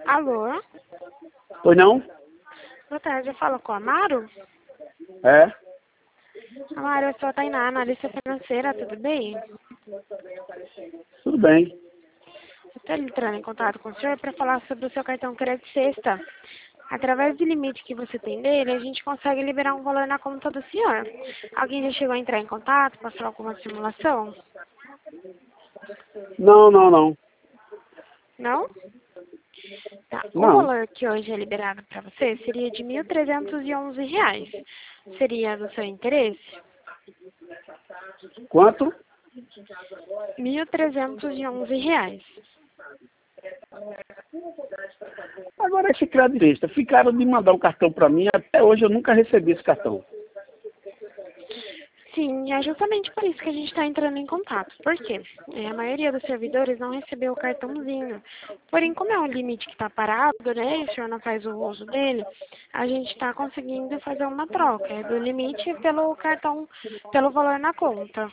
Alô? Pois não? Boa tarde, eu falo com a Amaro? É? Amaro, eu sou a Tainá, analista financeira, tudo bem? Tudo bem. Eu estou entrando em contato com o senhor para falar sobre o seu cartão Crédito Sexta. Através do limite que você tem dele, a gente consegue liberar um valor na conta do senhor. Alguém já chegou a entrar em contato para falar alguma simulação? Não, não, não. Não? Tá. O Não. valor que hoje é liberado para você seria de R$ 1.311. Seria do seu interesse? Quanto? R$ 1.311. Agora esse creditista, ficaram de mandar o cartão para mim, até hoje eu nunca recebi esse cartão. Sim, é justamente por isso que a gente está entrando em contato. Por quê? A maioria dos servidores não recebeu o cartãozinho. Porém, como é um limite que está parado, né, e o senhor não faz o uso dele, a gente está conseguindo fazer uma troca do limite pelo cartão, pelo valor na conta.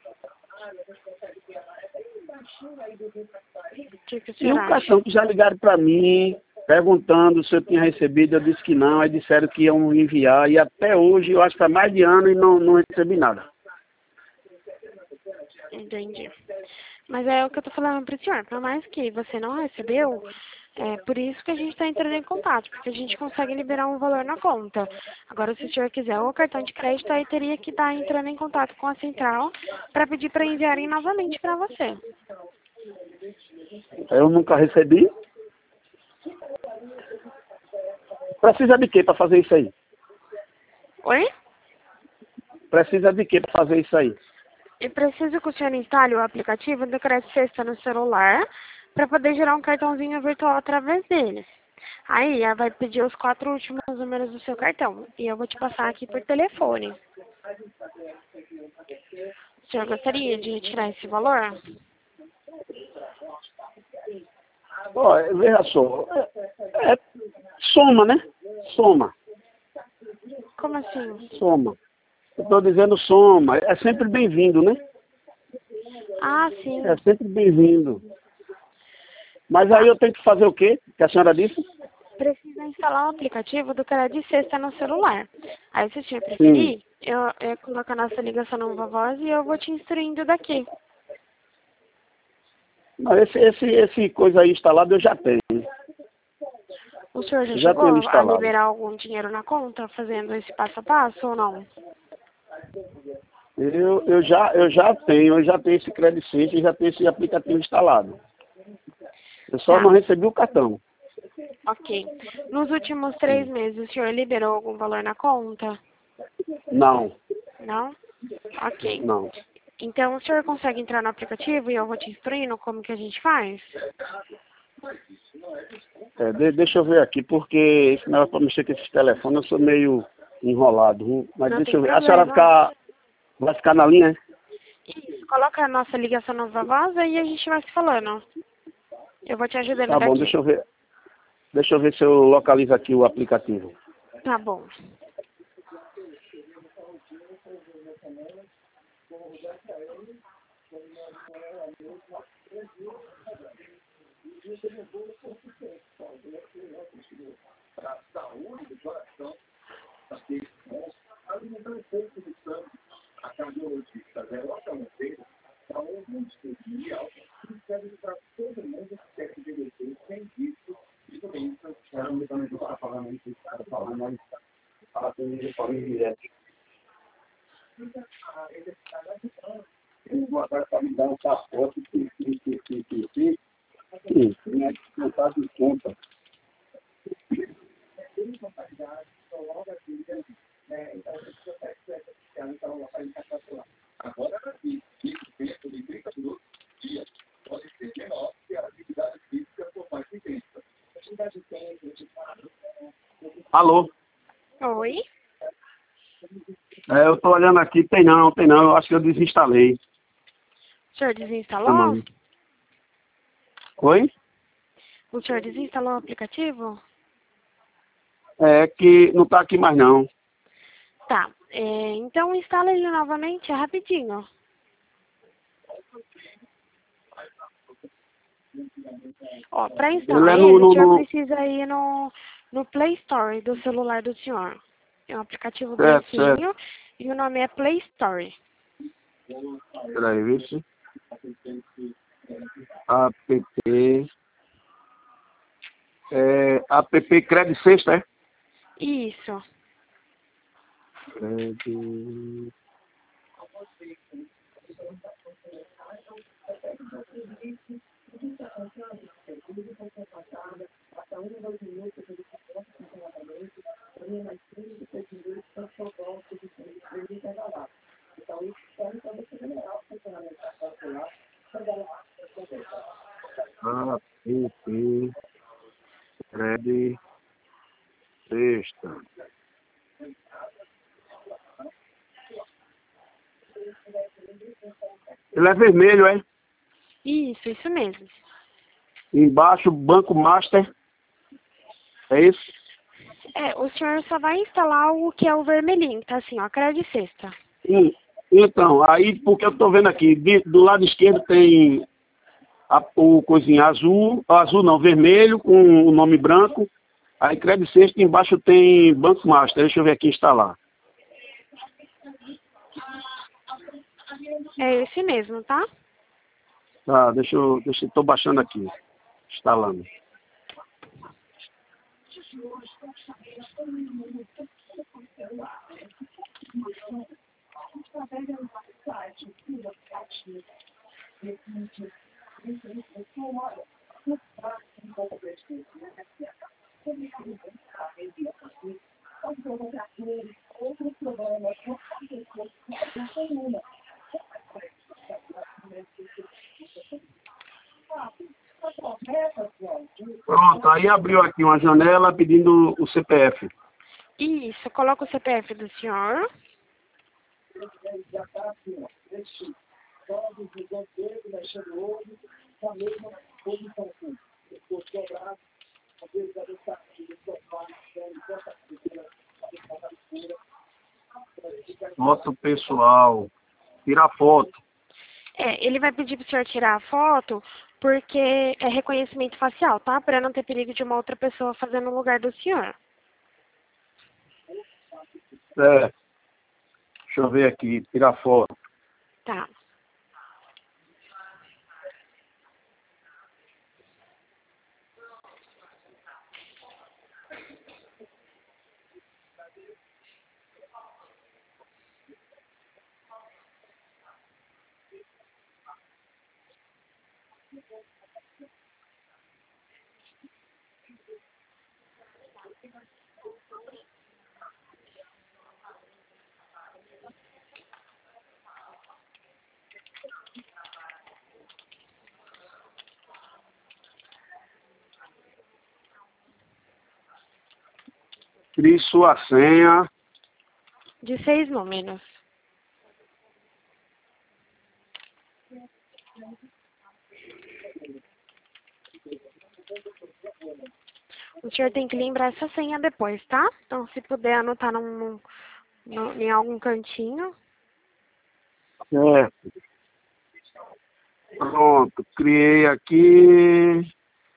O que o E senhor um acha? cartão que já ligaram para mim, perguntando se eu tinha recebido, eu disse que não, aí disseram que iam enviar, e até hoje, eu acho que há mais de ano, e não recebi nada. Entendi. Mas é o que eu tô falando pro senhor. Por mais que você não recebeu, é por isso que a gente está entrando em contato, porque a gente consegue liberar um valor na conta. Agora, se o senhor quiser o cartão de crédito, aí teria que estar entrando em contato com a central para pedir para enviarem novamente para você. Eu nunca recebi. Precisa de quê para fazer isso aí? Oi? Precisa de quê para fazer isso aí? Eu preciso que o senhor instale o aplicativo do Crédito Sexta no celular para poder gerar um cartãozinho virtual através dele. Aí vai pedir os 4 últimos números do seu cartão e eu vou te passar aqui por telefone. O senhor gostaria de retirar esse valor? Ó, veja só, soma, né? Soma, Como assim? soma. Eu estou dizendo soma, é sempre bem-vindo, né? Ah, sim. É sempre bem-vindo. Mas aí Tá. eu tenho que fazer o quê? Que a senhora disse? Precisa instalar o aplicativo do Crédito Sexta no celular. Aí, se o senhor Sim. preferir, eu coloco a nossa ligação no Viva Voz e eu vou te instruindo daqui. Não, esse coisa aí instalado eu já tenho. O senhor já Já tenho chegou a instalado. liberar algum dinheiro na conta fazendo esse passo a passo ou não? Eu já tenho esse Credit Sexta e já tenho esse aplicativo instalado. Eu só Tá, não recebi o cartão. ok. Nos últimos 3 meses, o senhor liberou algum valor na conta? Não, Não? Ok. não. Então, o senhor consegue entrar no aplicativo e eu vou te instruindo como que a gente faz? Deixa eu ver aqui, porque esse negócio para mexer com esses telefones, eu sou meio enrolado. Mas Não deixa tem eu ver. A senhora problema. vai ficar na linha, hein? Isso, coloca a nossa ligação no Viva Voz e a gente vai se falando. Eu vou te ajudando Tá bom, daqui. deixa eu ver. Deixa eu ver se eu localizo aqui o aplicativo. Tá bom. Para me dar um pacote Sim, né? Não tá de conta. Alô? Oi? Eu tô olhando aqui, tem não, eu acho que eu desinstalei. O senhor desinstalou? Chamando. Oi? O senhor desinstalou o aplicativo? É que não tá aqui mais não. Tá. Então instala ele novamente, é rapidinho. Ó, para Ele instalar é ele, o senhor precisa ir no Play Store do celular do senhor. É um aplicativo bem Certo, certo. simples e o nome é Play Store. Peraí, viu? App. App Credit Sexta, é? Isso. Credit. App Credit Sexta. Ele é vermelho, é? Isso mesmo. Embaixo, Banco Master. É isso? É, o senhor só vai instalar o que é o vermelhinho, tá assim, ó, Credit Sexta. Então, aí, porque eu tô vendo aqui, do lado esquerdo tem o coisinha azul não, vermelho, com o nome branco. Aí, Credit Sexta, embaixo tem Banco Master. Deixa eu ver aqui instalar. É esse mesmo, tá? Tá, tô baixando aqui, instalando. Pronto, aí abriu aqui uma janela pedindo o CPF. Isso, coloca o CPF do senhor. Foto pessoal, tirar foto. É, ele vai pedir pro senhor tirar a foto porque é reconhecimento facial, tá? Pra não ter perigo de uma outra pessoa fazendo no lugar do senhor. É, deixa eu ver aqui, tirar foto. Tá. Crie sua senha. De 6 números. O senhor tem que lembrar essa senha depois, tá? Então, se puder anotar em algum cantinho. Certo. Pronto, criei aqui.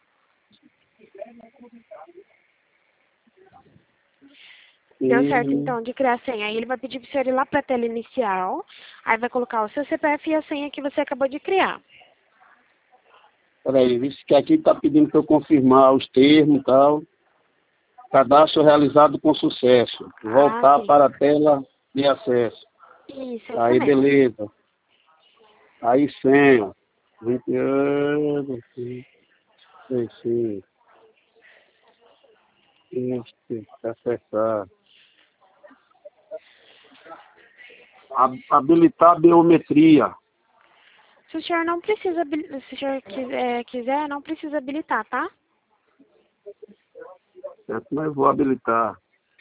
Deu certo, então, de criar a senha. Aí ele vai pedir pro senhor ir lá pra tela inicial. Aí vai colocar o seu CPF e a senha que você acabou de criar. Peraí, visto que aqui está pedindo para eu confirmar os termos e tal. Cadastro realizado com sucesso. Voltar Sim. para a tela de acesso. Isso, é isso Aí, mesmo. beleza. Aí, senha. 20 anos. Sim. Acessar. Habilitar a biometria. Se o senhor não precisa, se o senhor quiser, não precisa habilitar, tá? Certo? Mas eu vou habilitar.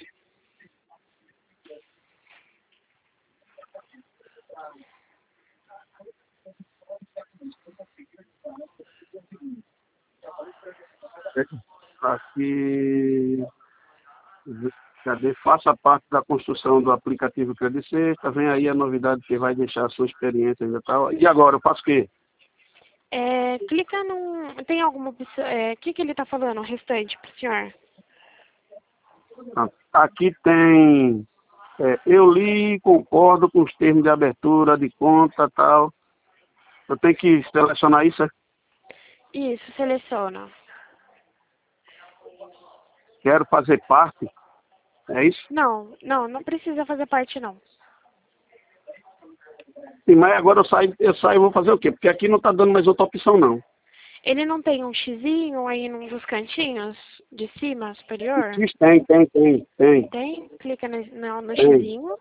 Aqui. Cadê? Faça parte da construção do aplicativo Credit Sexta. Vem aí a novidade que vai deixar a sua experiência ainda tal. E agora, eu faço o quê? Clica num... Tem alguma opção... O que ele está falando, o restante, para o senhor? Aqui tem... eu li e concordo com os termos de abertura, de conta, tal. Eu tenho que selecionar isso, é? Isso, seleciona. Quero fazer parte, é isso? Não precisa fazer parte, não. Sim, mas agora eu saio e vou fazer o quê? Porque aqui não está dando mais outra opção, não. Ele não tem um xizinho aí num dos cantinhos de cima, superior? Tem. Tem? Clica no Tem. xizinho.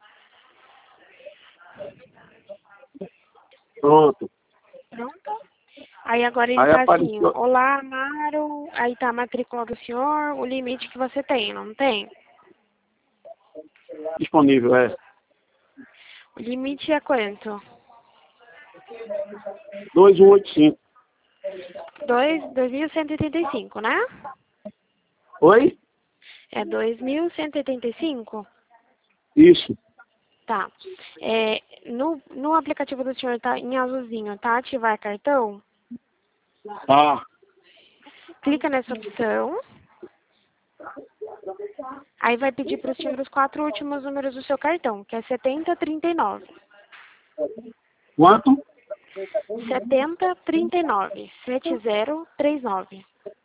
Pronto. Pronto. Aí agora ele Aí tá assim, apareceu olá, Amaro, aí tá a matrícula do senhor, o limite que você tem, não tem? disponível, O limite é quanto? 2185. 2.185, né? Oi? É 2.185? Isso. Tá. No aplicativo do senhor tá em azulzinho, tá? Ativar cartão? Ah, Clica nessa opção. Aí vai pedir para o senhor os 4 últimos números do seu cartão, que é 7039. quanto? 7039. 7039.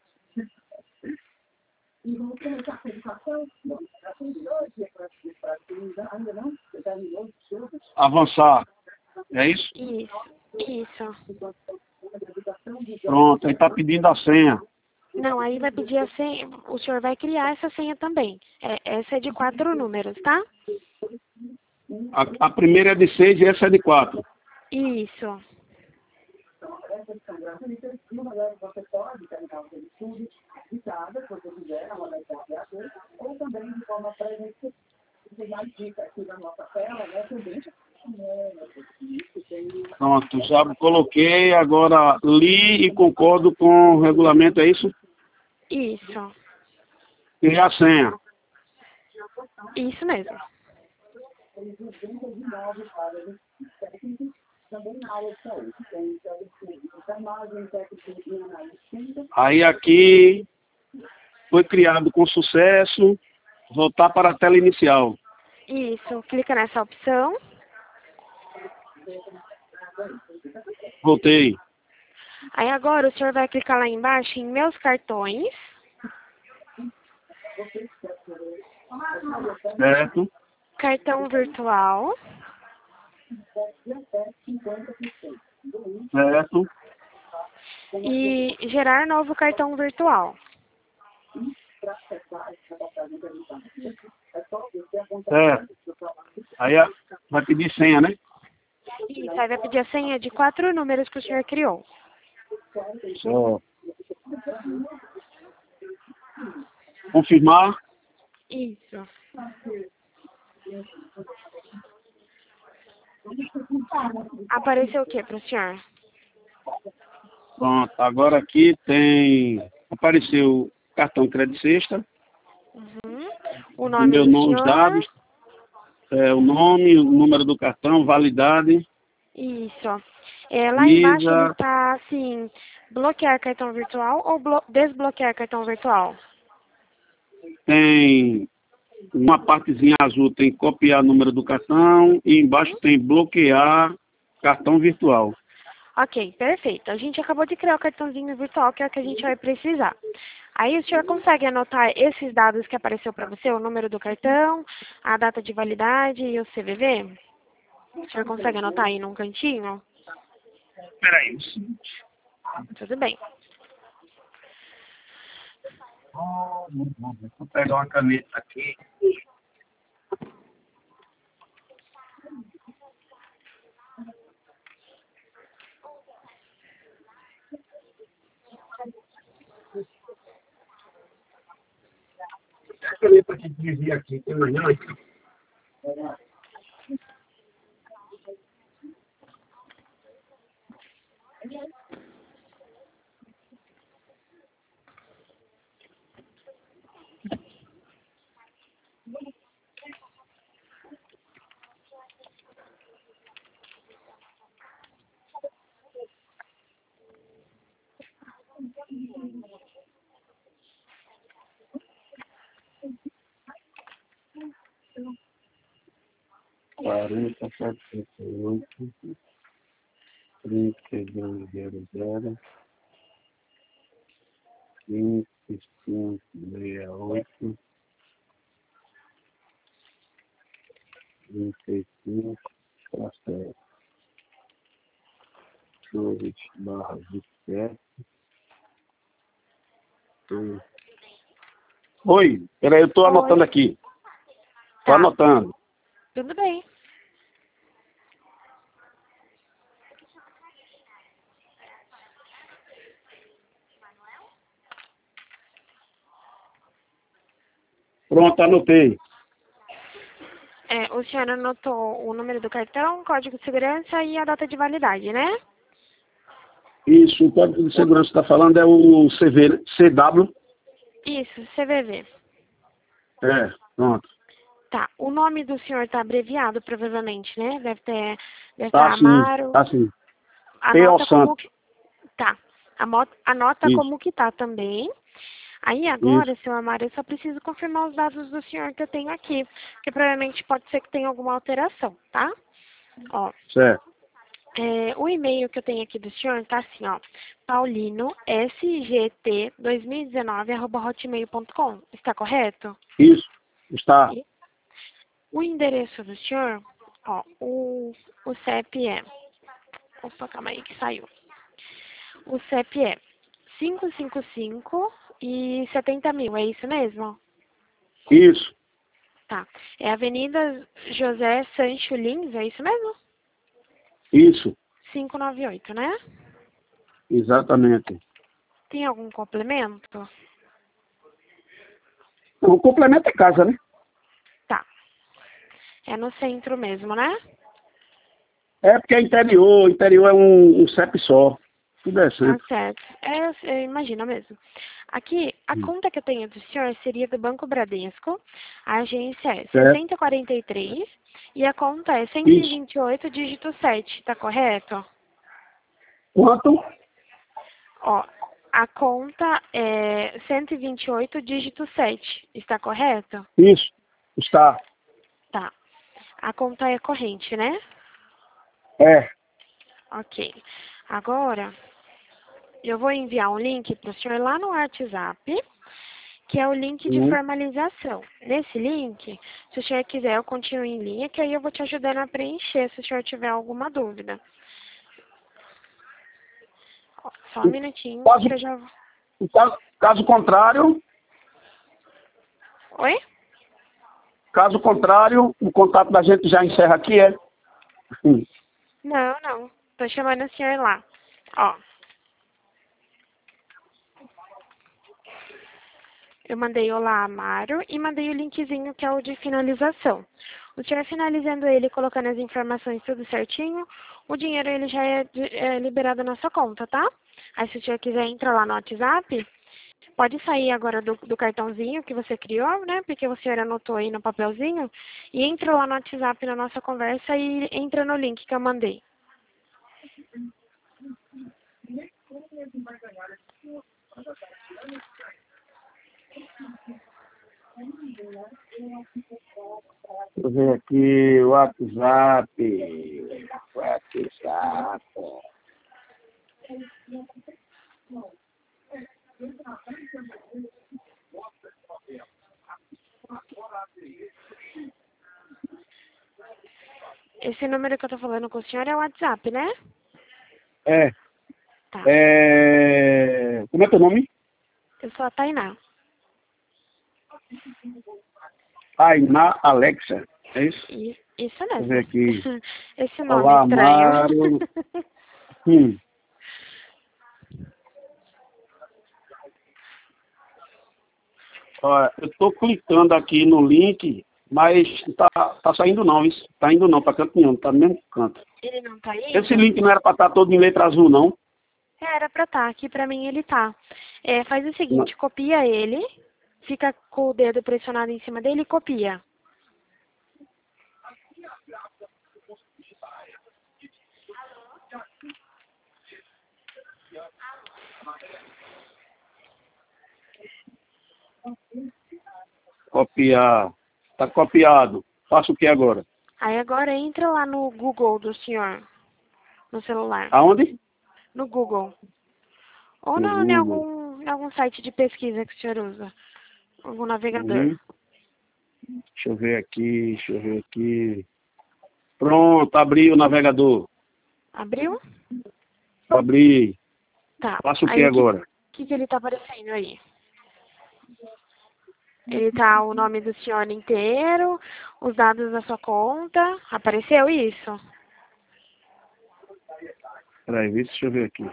Avançar. É isso? Isso. Pronto, aí está pedindo a senha. Não, aí vai pedir a senha. O senhor vai criar essa senha também. Essa é de 4 números, tá? A primeira é de 6 e essa é de 4. Isso. Pronto, já coloquei, agora li e concordo com o regulamento, é isso? Isso. E a senha. Isso mesmo. Aí aqui foi criado com sucesso, voltar para a tela inicial. Isso. Clica nessa opção. Voltei. Aí agora o senhor vai clicar lá embaixo em meus cartões. Certo. Cartão virtual. Certo. E gerar novo cartão virtual. Certo. Aí vai pedir senha, né? Isso, aí vai pedir a senha de 4 números que o senhor criou. Só. Confirmar. Isso. Apareceu o que para o senhor? Pronto, agora aqui tem... Apareceu cartão crédito sexta. Uhum. O O nome meu do nome, os senhor. dados. O nome, o número do cartão, validade. Isso. Lá embaixo ele Visa. está assim, bloquear cartão virtual ou desbloquear cartão virtual? Tem uma partezinha azul, tem copiar o número do cartão. E embaixo tem bloquear cartão virtual. Ok, perfeito. A gente acabou de criar o cartãozinho virtual, que é o que a gente vai precisar. Aí o senhor consegue anotar esses dados que apareceu para você, o número do cartão, a data de validade e o CVV? O senhor consegue anotar aí num cantinho? Peraí. Tudo bem. Vou pegar uma caneta aqui. A caneta que dizia aqui, tem mais não? 4078 3200 2568 35 processo Flores barra 27. Oi, peraí, eu tô anotando Oi. aqui. Tô Tá, anotando. tudo bem. Pronto, anotei. O senhor anotou o número do cartão, código de segurança e a data de validade, né? Isso, o código de segurança que está falando é o CW. Isso, CVV. É, pronto. Tá, o nome do senhor tá abreviado, provavelmente, né? Deve Tá estar sim, Amaro. tá sim. P.O. Anota como Santos. que tá. Anota Isso, como que tá também. Aí isso, agora, seu Amaro, eu só preciso confirmar os dados do senhor que eu tenho aqui, porque provavelmente pode ser que tenha alguma alteração, tá? Ó, certo. o e-mail que eu tenho aqui do senhor tá assim, ó, paulinosgt2019@hotmail.com. Está correto? Isso, está. E o endereço do senhor, ó, o CEP é. Opa, calma aí que saiu. O CEP é 555 e 70 mil, é isso mesmo? Isso, Tá. É Avenida José Sancho Lins, é isso mesmo? isso, 598, né? exatamente. Tem algum complemento? O complemento é casa, né? Tá. É no centro mesmo, né? É porque é interior é um CEP só. Tudo é Tá centro. certo. Eu imagino mesmo. Aqui, a conta que eu tenho do senhor seria do Banco Bradesco. A agência é Certo? 6043 e a conta é Isso. 128, dígito 7, tá correto? Quanto? Ó, a conta é 128, dígito 7, está correto? Isso. Está. Tá. A conta é corrente, né? É. Ok. Agora, eu vou enviar um link para o senhor lá no WhatsApp, que é o link de Uhum. formalização. Nesse link, se o senhor quiser, eu continuo em linha, que aí eu vou te ajudando a preencher, se o senhor tiver alguma dúvida. Ó, só um minutinho Caso, que eu já... caso contrário, Oi? o contato da gente já encerra aqui, é? Hum. Não, não. Tô chamando o senhor lá. Ó, eu mandei olá, Amaro, e mandei o linkzinho que é o de finalização. O senhor finalizando ele, colocando as informações tudo certinho, o dinheiro ele já é liberado na sua conta, tá? Aí se o senhor quiser entrar lá no WhatsApp, pode sair agora do cartãozinho que você criou, né? Porque o senhor anotou aí no papelzinho. E entra lá no WhatsApp na nossa conversa e entra no link que eu mandei. Deixa eu ver aqui o WhatsApp. WhatsApp. Esse número que eu tô falando com o senhor é o WhatsApp, né? É. Tá. Como é teu nome? Eu sou a Tainá. Tainá Alexa. É isso? Isso Deixa eu ver mesmo. aqui. Esse nome Olá, estranho. Amaro. Olha, eu estou clicando aqui no link, mas tá saindo não, isso. Tá indo não, para canto nenhum, tá no mesmo canto. Ele não tá Esse indo? link não era para estar todo em letra azul, não? Era pra tá. Aqui pra mim ele tá. Faz o Não. seguinte, copia ele, fica com o dedo pressionado em cima dele e copia. Copiar. Tá copiado. Faço o que agora? Aí agora entra lá no Google do senhor, no celular. Aonde? No Google. Ou No em Google. algum site de pesquisa que o senhor usa. Algum navegador. Uhum. Deixa eu ver aqui, deixa eu ver aqui. Pronto, abri o navegador. Abriu? Abri. Tá. Faço o que Aí o agora? que ele tá aparecendo aí? Ele tá o nome do senhor inteiro, os dados da sua conta. Apareceu isso? Peraí, deixa eu ver aqui.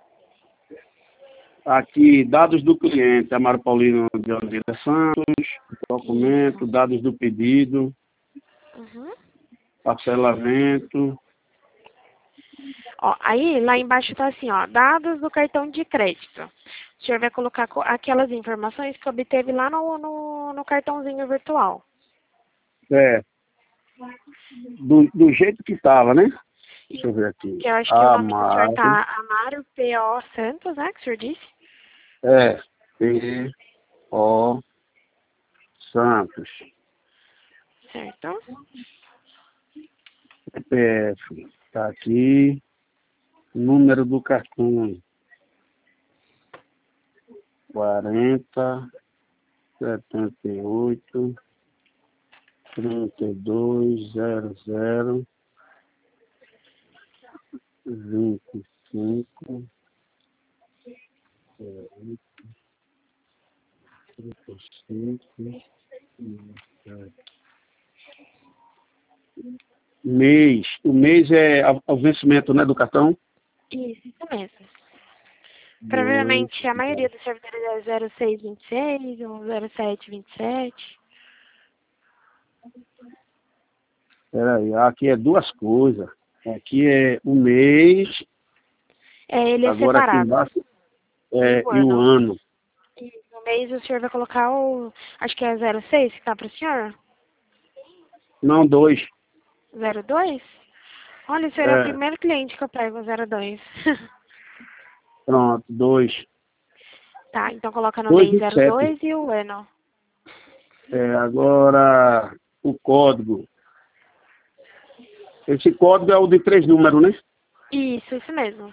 Aqui, dados do cliente, Amaro Paulino de Oliveira Santos, documento, dados do pedido, Uhum. parcelamento. Ó, aí lá embaixo tá assim, ó, dados do cartão de crédito. O senhor vai colocar aquelas informações que obteve lá no cartãozinho virtual. É, do jeito que estava, né? Deixa eu ver aqui. Que eu acho que o nome do senhor Amaro, tá Amaro P.O. Santos, né, que o senhor disse? P.O. Santos, Certo? CPF, tá aqui, número do cartão, 40, 78, 32, 00, 25, 35, mês. O mês é o vencimento, né, do cartão? Isso mesmo. 2, Provavelmente a maioria dos servidores é 0626 ou 0727. peraí, aqui é duas coisas. Aqui é o mês, É, ele é agora aqui separado. embaixo E o e o ano. ano. E no mês o senhor vai colocar o, acho que é 06 que tá para o senhor? Não, 2. 02? Olha, o senhor é o É, primeiro cliente que eu pego, 02. pronto, 2. Tá, então coloca no 2 mês e 7. 02 e o ano. Agora o código. Esse código é o de 3 números, né? Isso mesmo.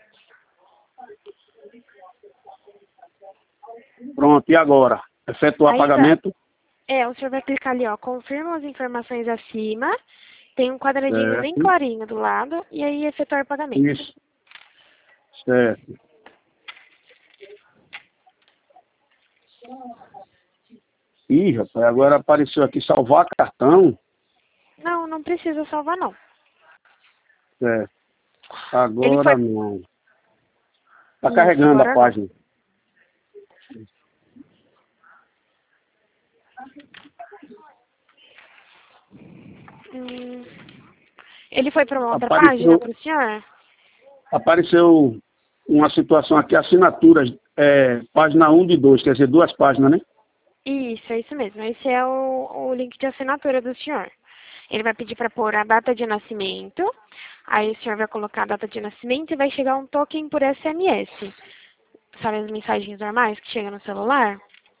Pronto, e agora? Efetuar Aí tá. pagamento? O senhor vai clicar ali, ó, confirma as informações acima. Tem um quadradinho bem Certo. clarinho do lado. E aí efetuar pagamento. Isso. Certo. Ih, rapaz, agora apareceu aqui salvar cartão. Não, não precisa salvar, não. Certo. Ele foi... Agora não. Tá Isso, carregando a agora não. página. Hum, Ele foi para uma outra página Apareceu, para o senhor? apareceu uma situação aqui, assinaturas, página 1 de 2, quer dizer, duas páginas, né? Isso, é isso mesmo. Esse é o link de assinatura do senhor. Ele vai pedir para pôr a data de nascimento. Aí o senhor vai colocar a data de nascimento e vai chegar um token por SMS. Sabe as mensagens normais que chegam no celular?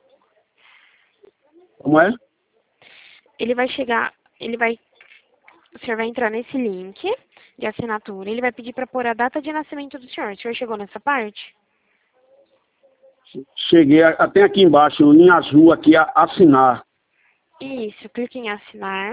Como é? Ele vai chegar, o senhor vai entrar nesse link de assinatura. Ele vai pedir para pôr a data de nascimento do senhor. O senhor chegou nessa parte? Cheguei, até aqui embaixo, em azul, aqui, assinar. Isso, clique em assinar.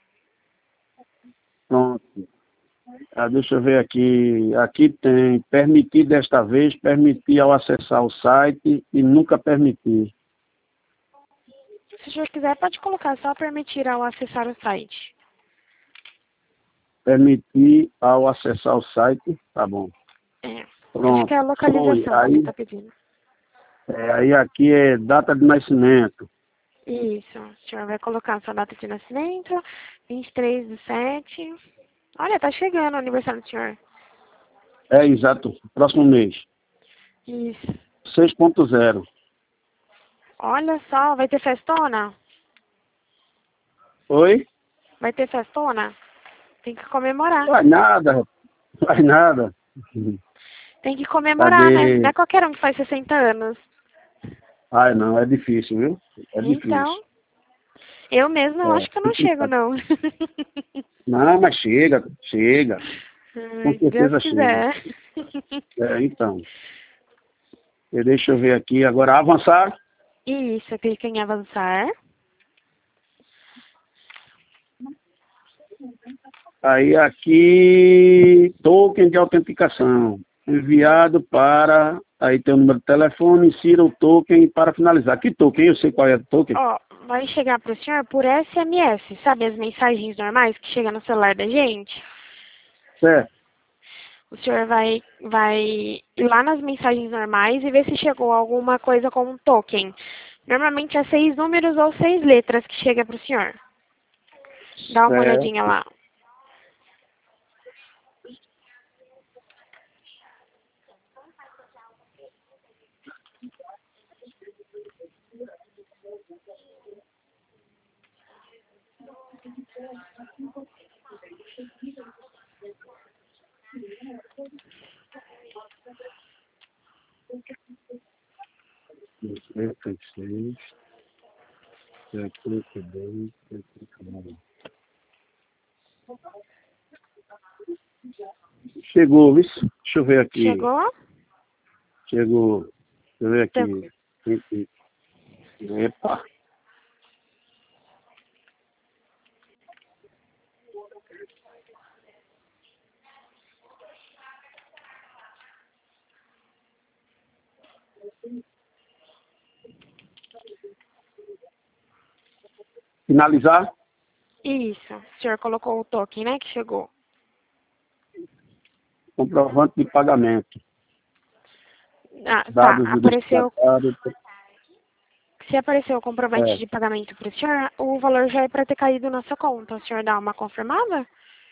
Pronto. Deixa eu ver aqui. Aqui tem permitir desta vez, permitir ao acessar o site e nunca permitir. Se o senhor quiser, pode colocar só permitir ao acessar o site. Permitir ao acessar o site, tá bom. Acho que Pronto. é a Foi. localização que ele está pedindo. Aí aqui é data de nascimento. Isso. O senhor vai colocar a sua data de nascimento, 23/7. Olha, tá chegando o aniversário do senhor. Exato. Próximo mês. Isso. 6.0. Olha só, vai ter festona? Oi? Vai ter festona? Tem que comemorar. Vai nada. Vai nada. Tem que comemorar, né? Não Cadê? é qualquer um que faz 60 anos. Ai, não, é difícil, viu? É difícil. Então, Eu mesma eu acho que eu não chego, não. Não, mas chega, chega. Com Ai, certeza Deus chega. quiser. Então. Deixa eu ver aqui. Agora, avançar. Isso, clica em avançar. Aí aqui, token de autenticação. Enviado para... Aí tem o número de telefone, insira o token para finalizar. Que token? Eu sei qual é o token. Ó, vai chegar pro senhor por SMS, sabe as mensagens normais que chegam no celular da gente? Certo. O senhor vai ir lá nas mensagens normais e ver se chegou alguma coisa com um token. Normalmente é 6 números ou 6 letras que chega pro senhor. Dá uma olhadinha Certo. lá. Chegou, viu? Deixa eu ver aqui. Chegou? Chegou. Deixa eu ver Chegou. aqui. Epa. Finalizar. Isso. O senhor colocou o token, né, que chegou. Comprovante de pagamento. Ah, tá. Dados do Apareceu. destinatário. Se apareceu o comprovante É. de pagamento pro senhor, o valor já é para ter caído na sua conta. O senhor dá uma confirmada?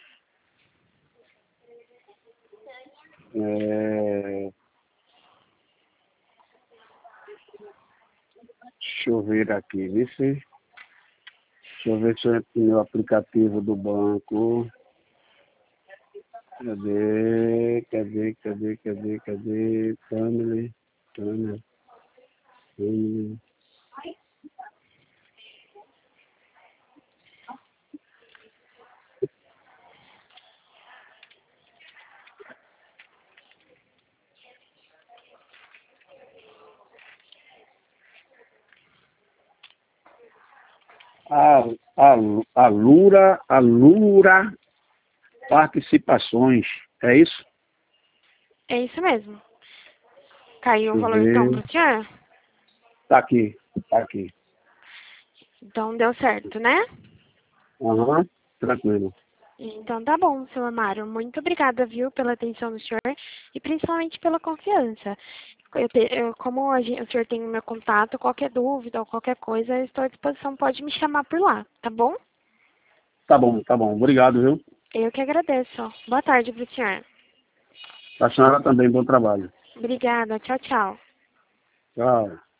Deixa eu ver aqui, Deixa eu ver se eu entro no meu aplicativo do banco. Cadê? Family. Alura Participações. É isso? É isso mesmo. Caiu o Deixa eu valor então ver. pro senhor? Tá aqui. Então deu certo, né? Aham, tranquilo. Então tá bom, seu Amário. Muito obrigada, viu, pela atenção do senhor e principalmente pela confiança. Como o senhor tem o meu contato, qualquer dúvida ou qualquer coisa, eu estou à disposição. Pode me chamar por lá, tá bom? Tá bom. Obrigado, viu? Eu que agradeço. Boa tarde pro senhor. A senhora também, bom trabalho. Obrigada. Tchau, tchau. Tchau.